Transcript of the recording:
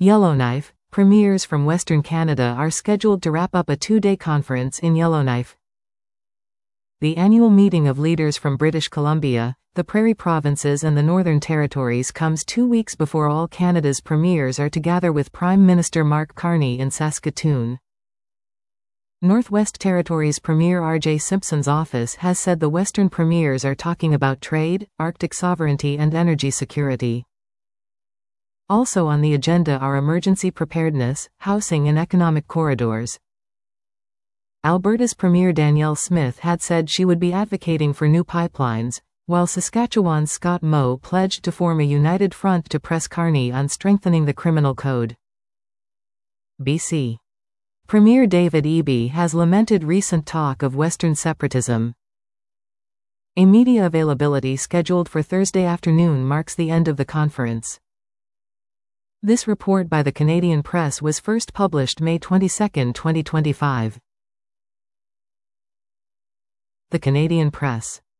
Yellowknife, premiers from Western Canada are scheduled to wrap up a 2-day conference in Yellowknife. The annual meeting of leaders from British Columbia, the Prairie Provinces and the Northern Territories comes 2 weeks before all Canada's premiers are to gather with Prime Minister Mark Carney in Saskatoon. Northwest Territories Premier R.J. Simpson's office has said the Western premiers are talking about trade, Arctic sovereignty and energy security. Also on the agenda are emergency preparedness, housing and economic corridors. Alberta's Premier Danielle Smith had said she would be advocating for new pipelines, while Saskatchewan's Scott Moe pledged to form a united front to press Carney on strengthening the criminal code. BC. Premier David Eby has lamented recent talk of Western separatism. A media availability scheduled for Thursday afternoon marks the end of the conference. This report by the Canadian Press was first published May 22, 2025. The Canadian Press.